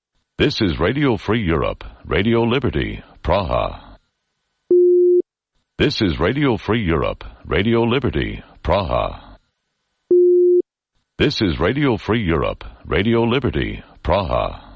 This is Radio Free Europe, Radio Liberty, Praha. This is Radio Free Europe, Radio Liberty, Praha. This is Radio Free Europe, Radio Liberty, Praha.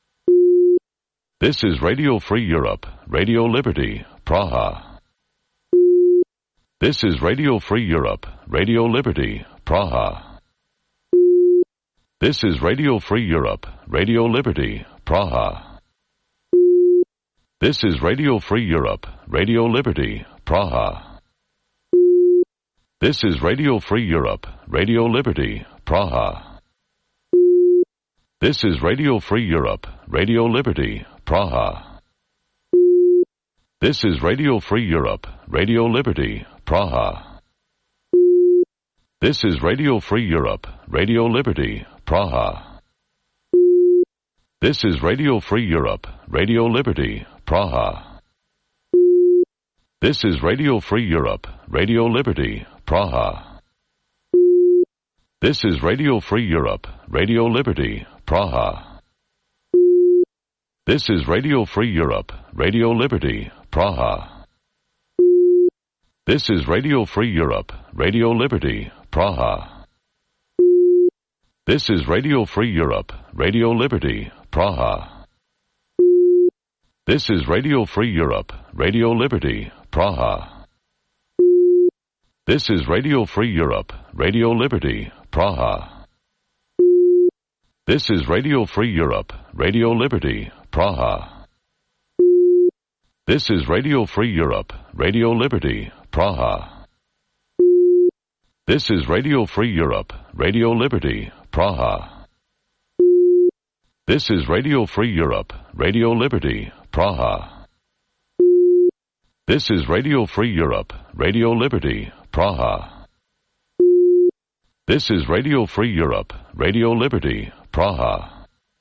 This is Radio Free Europe, Radio Liberty, Praha. This is Radio Free Europe, Radio Liberty, Praha. This is Radio Free Europe, Radio Liberty, Praha. This is Radio Free Europe, Radio Liberty, Praha. This is Radio Free Europe, Radio Liberty, Praha. This is Radio Free Europe, Radio Liberty, Praha. This is Radio Free Europe, Radio Liberty, Praha. This is Radio Free Europe, Radio Liberty, Praha. This is Radio Free Europe, Radio Liberty, Praha. This is Radio Free Europe, Radio Liberty, Praha. This is Radio Free Europe, Radio Liberty, Praha. This is Radio Free Europe, Radio Liberty, Praha. This is Radio Free Europe, Radio Liberty, Praha. This is Radio Free Europe, Radio Liberty, Praha. This is Radio Free Europe, Radio Liberty, Praha. This is Radio Free Europe, Radio Liberty, Praha. This is Radio Free Europe, Radio Liberty, Praha. This is Radio Free Europe, Radio Liberty, Praha. This is Radio Free Europe, Radio Liberty, Praha. This is Radio Free Europe, Radio Liberty, Praha. This is Radio Free Europe, Radio Liberty, Praha. This is Radio Free Europe, Radio Liberty, Praha.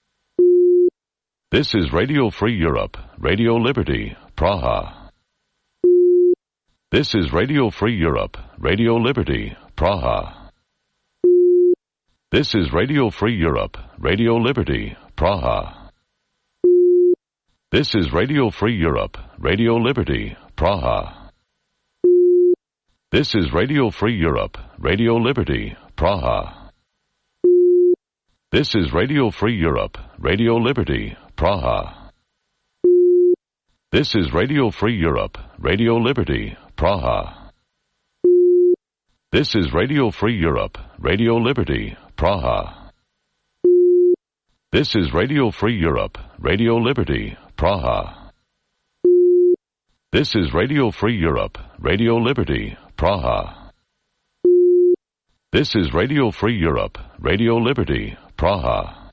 This is Radio Free Europe, Radio Liberty, Praha. This is Radio Free Europe, Radio Liberty, Praha. This is Radio Free Europe, Radio Liberty, Praha. This is Radio Free Europe, Radio Liberty, Praha. This is Radio Free Europe, Radio Liberty, Praha. This is Radio Free Europe, Radio Liberty, Praha. This is Radio Free Europe, Radio Liberty, Praha. This is Radio Free Europe, Radio Liberty, Praha. This is Radio Free Europe, Radio Liberty, Praha. This is Radio Free Europe, Radio Liberty, Praha. This is Radio Free Europe, Radio Liberty, Praha.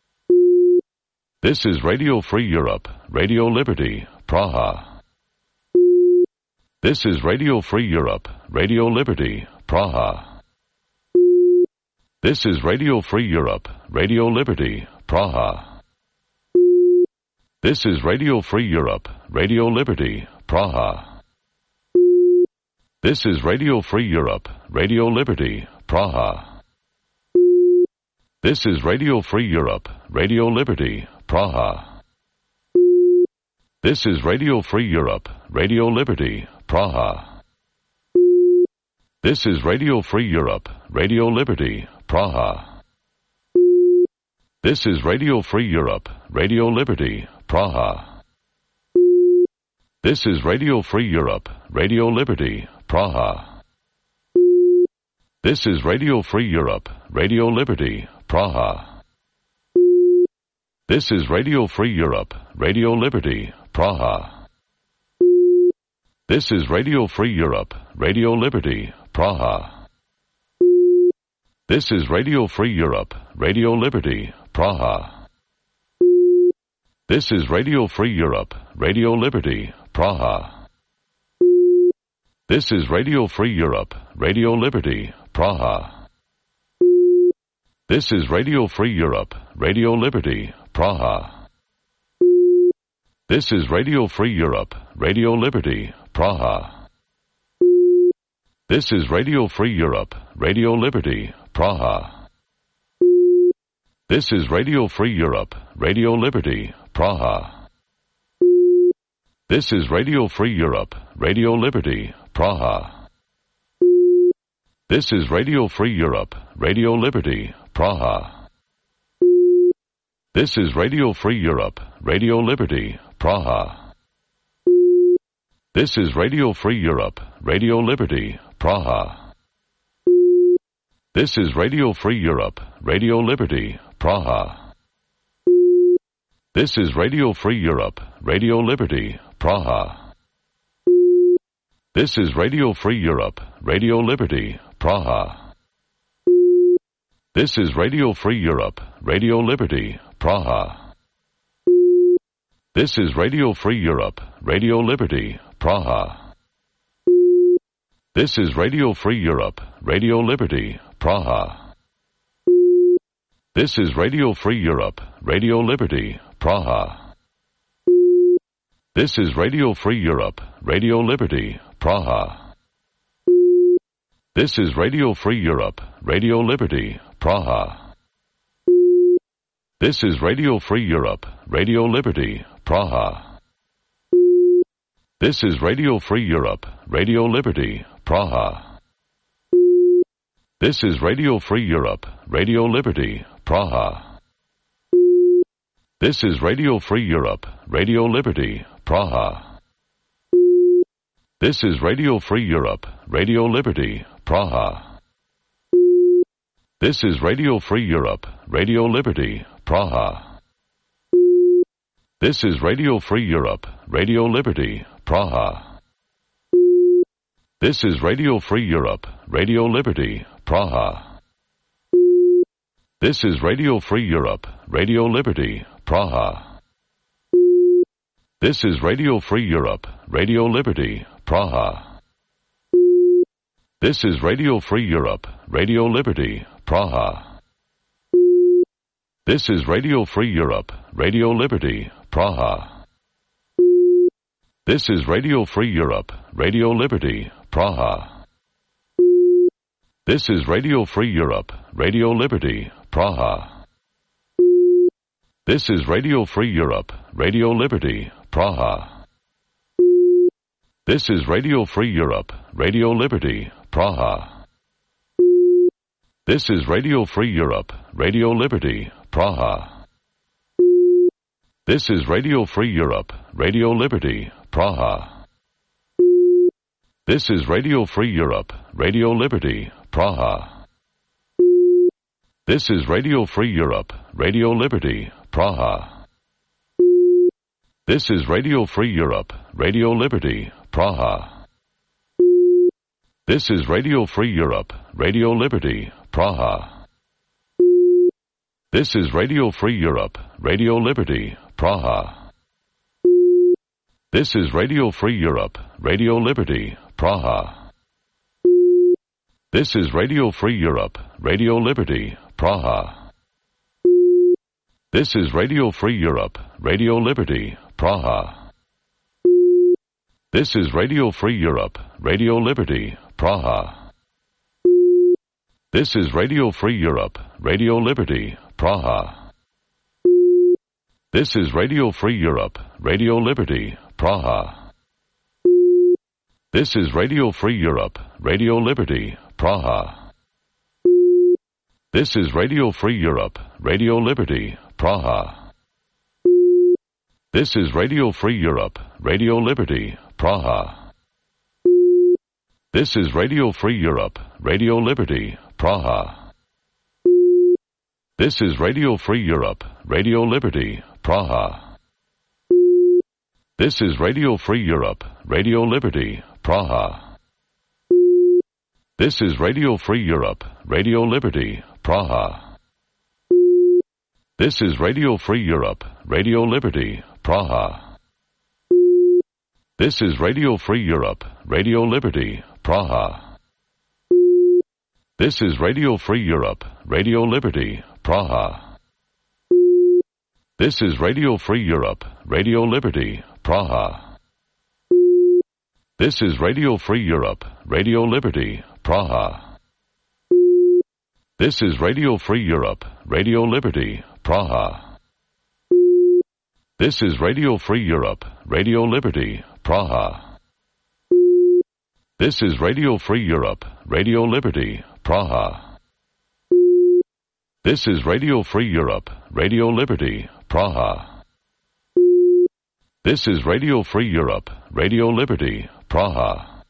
This is Radio Free Europe, Radio Liberty, Praha. This is Radio Free Europe, Radio Liberty, Praha. This is Radio Free Europe, Radio Liberty, Praha. This is Radio Free Europe, Radio Liberty, Praha. This is Radio Free Europe, Radio Liberty, Praha. This is Radio Free Europe, Radio Liberty, Praha. This is Radio Free Europe, Radio Liberty, Praha. This is Radio Free Europe, Radio Liberty, Praha. This is Radio Free Europe, Radio Liberty, Praha. This is Radio Free Europe, Radio Liberty, Praha. This is Radio Free Europe, Radio Liberty, Praha. This is Radio Free Europe, Radio Liberty, Praha. This is Radio Free Europe, Radio Liberty, Praha. This is Radio Free Europe, Radio Liberty, Praha. This is Radio Free Europe, Radio Liberty, Praha. This is Radio Free Europe, Radio Liberty, Praha. This is Radio Free Europe, Radio Liberty, Praha. This is Radio Free Europe, Radio Liberty, Praha. This is Radio Free Europe, Radio Liberty, Praha. This is Radio Free Europe, Radio Liberty, Praha. This is Radio Free Europe, Radio Liberty, Praha. This is Radio Free Europe, Radio Liberty, Praha. This is Radio Free Europe, Radio Liberty, Praha. This is Radio Free Europe, Radio Liberty, Praha. This is Radio Free Europe, Radio Liberty, Praha. This is Radio Free Europe, Radio Liberty, Praha. This is Radio Free Europe, Radio Liberty, Praha. This is Radio Free Europe, Radio Liberty, Praha. This is Radio Free Europe, Radio Liberty, Praha. This is Radio Free Europe, Radio Liberty, Praha. This is Radio Free Europe, Radio Liberty, Praha. This is Radio Free Europe, Radio Liberty, Praha. This is Radio Free Europe, Radio Liberty, Praha. This is Radio Free Europe, Radio Liberty, Praha. This is Radio Free Europe, Radio Liberty, Praha. This is Radio Free Europe, Radio Liberty, Praha. This is Radio Free Europe, Radio Liberty, Praha. This is Radio Free Europe, Radio Liberty, Praha. This is Radio Free Europe, Radio Liberty, Praha. This is Radio Free Europe, Radio Liberty, Praha. This is Radio Free Europe, Radio Liberty, Praha. This is Radio Free Europe, Radio Liberty, Praha. This is Radio Free Europe, Radio Liberty, Praha. This is Radio Free Europe, Radio Liberty, Praha. This is Radio Free Europe, Radio Liberty, Praha. This is Radio Free Europe, Radio Liberty, Praha. This is Radio Free Europe, Radio Liberty, Praha. This is Radio Free Europe, Radio Liberty, Praha. This is Radio Free Europe, Radio Liberty, Praha. This is Radio Free Europe, Radio Liberty, Praha. This is Radio Free Europe, Radio Liberty, Praha. This is Radio Free Europe, Radio Liberty, Praha. This is Radio Free Europe, Radio Liberty, Praha. This is Radio Free Europe, Radio Liberty, Praha. This is Radio Free Europe, Radio Liberty, Praha. This is Radio Free Europe, Radio Liberty, Praha. This is Radio Free Europe, Radio Liberty, Praha. This is Radio Free Europe, Radio Liberty, Praha. This is Radio Free Europe, Radio Liberty, Praha. This is Radio Free Europe, Radio Liberty, Praha. This is Radio Free Europe, Radio Liberty, Praha. This is Radio Free Europe, Radio Liberty, Praha. This is Radio Free Europe, Radio Liberty, Praha. This is Radio Free Europe, Radio Liberty, Praha. This is Radio Free Europe, Radio Liberty, Praha. This is Radio Free Europe, Radio Liberty, Praha. This is Radio Free Europe, Radio Liberty, Praha. This is Radio Free Europe, Radio Liberty, Praha. This is Radio Free Europe, Radio Liberty, Praha. This is Radio Free Europe, Radio Liberty, Praha. This is Radio Free Europe, Radio Liberty, Praha. This is Radio Free Europe, Radio Liberty, Praha. This is Radio Free Europe, Radio Liberty, Praha. This is Radio Free Europe, Radio Liberty, Praha. This is Radio Free Europe, Radio Liberty, Praha. This is Radio Free Europe, Radio Liberty, Praha. This is Radio Free Europe, Radio Liberty, Praha. This is Radio Free Europe, Radio Liberty, Praha. This is Radio Free Europe, Radio Liberty, Praha.